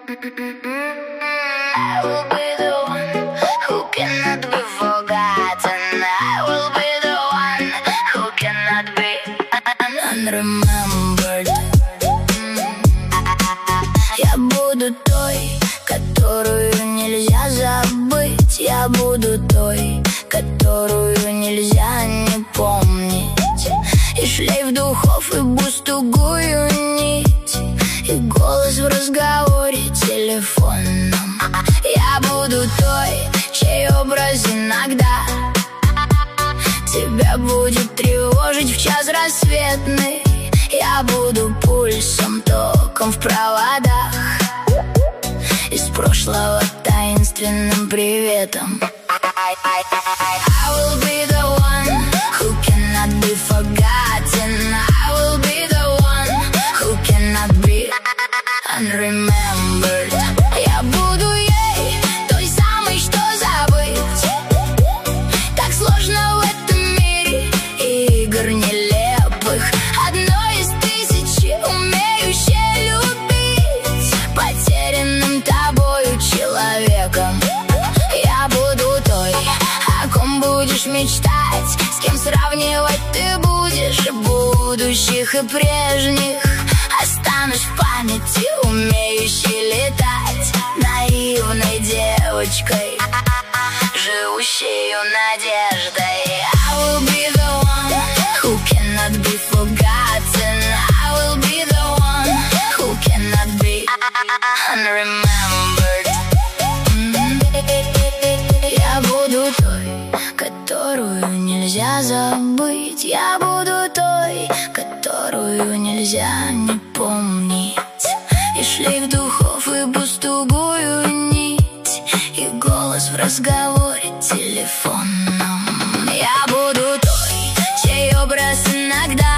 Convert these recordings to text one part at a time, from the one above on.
I will be the one who cannot be forgotten. I will be the one who cannot be unremembered. Я буду той, которую нельзя забыть. Я буду той, которую нельзя не помнить. И шлейф духов, и бустугую нить, и голос в разговоре телефонном. Я буду той, чей образ иногда тебя будет тревожить в час рассветный. Я буду пульсом, током в проводах, из прошлого таинственным приветом. I will be the one who cannot be forgotten. I will be the one who cannot be unremembered. Я буду ей, той самой, что забыть. Так сложно в этом мире игр нелепых. Одной из тысячи, умеющей любить, потерянным тобою человеком. Я буду той, о ком будешь мечтать, с кем сравнивать ты будешь будущих и прежних. Останусь в памяти, умеющей летать, наивной девочкой, живущей надеждой. I will be the one who cannot be forgotten. I will be the one who cannot be unremembered. Я буду той, которую нельзя забыть. Я буду той, которую нельзя не помнить. И шлейф духов, и пустугую нить, и голос в разговоре телефонном. Я буду той, чей образ иногда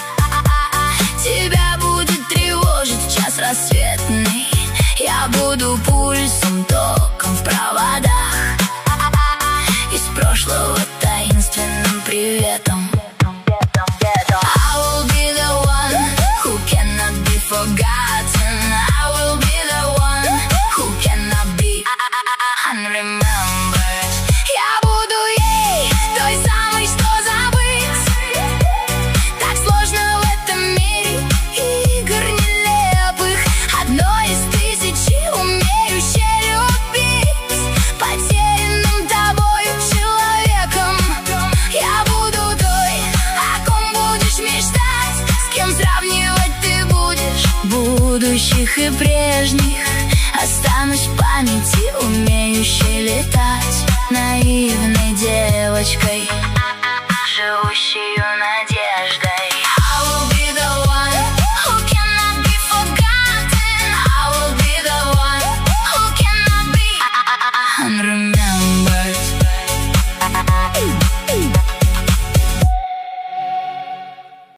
тебя будет тревожить в час рассветный. Я буду пульсом, током в проводах, из прошлого таинственным приветом. I will be the one who cannot be forgotten. I will be the one who cannot be unremembered. Я буду ей, той самой, что забыть. Так сложно в этом мире игр нелепых. Одной из тысячи, умеющей любить, потерянным тобою человеком. Я буду той, о ком будешь мечтать, с кем сравнивать ты будешь будущих и прежних. Останусь в памяти, умеющей летать, наивной